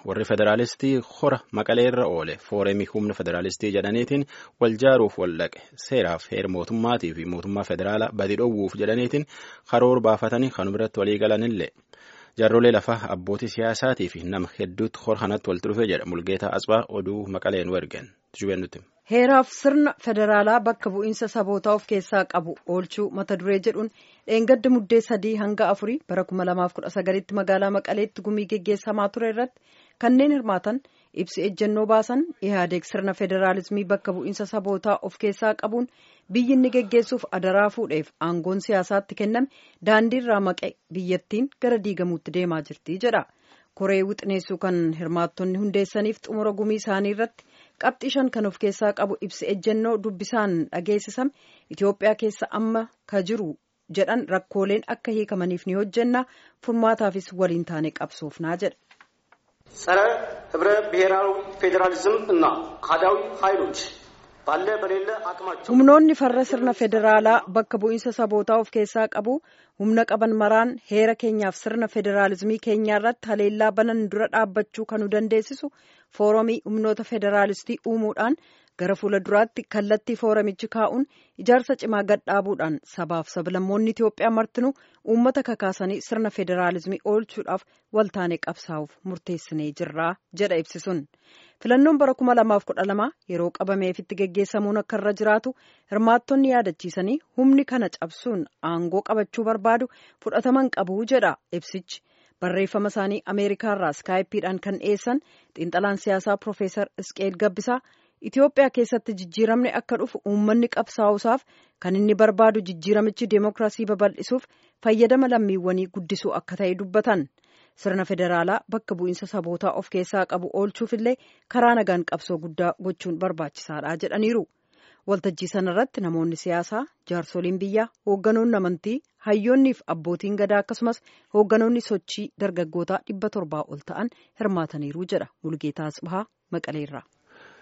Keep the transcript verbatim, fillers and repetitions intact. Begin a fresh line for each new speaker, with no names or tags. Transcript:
warri federaalistii hora maqaleerra oole fooremii humna federaalistii jedhaniitiin wal jaaruuf wal dhaqe seeraaf heera mootummaatii fi mootummaa federaalaa badi dhoowwuuf jedhaniitiin karoora baafatanii kan biratti walii galanillee jaarrolee lafaa abbootii siyaasaatii fi nama hedduutti hora kanatti walitti dhufe jedha Mulgeetaa Asbaa oduu maqaleen wergen tujubeen nutti.
Heeraaf sirna federaalaa bakka bu'iinsa sabootaa of keessaa qabu oolchuu mata duree jedhuun dheengadda muddee sadii hanga afurii bara kuma lamaaf kudha sagalitti magaalaa Maqaleetti gumii geggeessamaa ture irratti kanneen hirmaatan ibsi ejjennoo baasan Ihaadeeg sirna federaalizimii bakka bu'iinsa sabootaa of keessaa qabuun biyyi inni geggeessuuf adaraa fuudheef aangoon siyaasaatti kenname daandiirraa maqe biyyattiin gara diigamuutti deemaa jirti jedha. Koree wixineessuu kan hirmaattonni hundeessaniif xumura gumii isaanii irratti qabxii shan kan of keessaa qabu ibsi ejjennoo dubbisaan dhageessisame Itoophiyaa keessa amma ka jiru jedhan rakkooleen akka hiikamaniif ni hojjenna furmaataafis waliin taane qabsoofnaa jedha.
ጸረ ህብረ ብሔራዊ ፌዴራሊዝም እና አህዳዊ ኃይሎች ባለ በሌለ አቅማቸው
humnoonni farra sirna federaalaa bakka bu'iinsa sabootaa of keessaa qabu humna qaban maraan heera keenyaaf sirna federaalizimii keenyaa irratti haleellaa banan dura dhaabbachuu kan nu dandeessisu foorumii humnoota federaalistii uumuudhaan gara fuula duraatti kallattii fooramichi kaa'uun ijaarsa cimaa gadhaabuudhaan sabaaf sablammoonni Itoophiyaa martinuu uummata kakaasanii sirna federaalizimii oolchuudhaaf waltaanee qabsaa'uuf murteessinee jirra jedha ibsisuun. Filannoon bara kuma lamaaf kudha lama yeroo qabameefitti geggeessamuun akka irra jiraatu hirmaattonni yaadachiisanii humni kana cabsuun aangoo qabachuu barbaadu fudhataman qabu jedha ibsichi. Barreeffama isaanii Ameerikaarraa iskaayipiidhaan kan dhiyeessan xiinxalaan siyaasaa Profeesar Isqeel Gabbisaa Itoophiyaa keessatti jijjiiramni akka dhufu uummanni qabsaa'usaaf kan inni barbaadu jijjiiramichi deemokiraasii babal'isuuf fayyadama lammiiwwanii guddisuu akka ta'e dubbatan. Sirna federaalaa bakka bu'iinsa sabootaa of keessaa qabu oolchuufillee karaa nagaan qabsoo guddaa gochuun barbaachisaadha jedhaniiru. Waltajjii sanarratti namoonni siyaasaa, jaarsoliin biyyaa, hoogganoonni amantii, hayyoonniif abbootiin gadaa akkasumas hoogganoonni sochii dargaggootaa dhibba torbaa ol ta'an hirmaataniiru jedha Mulgeetaa Asbahaa Maqaleerraa.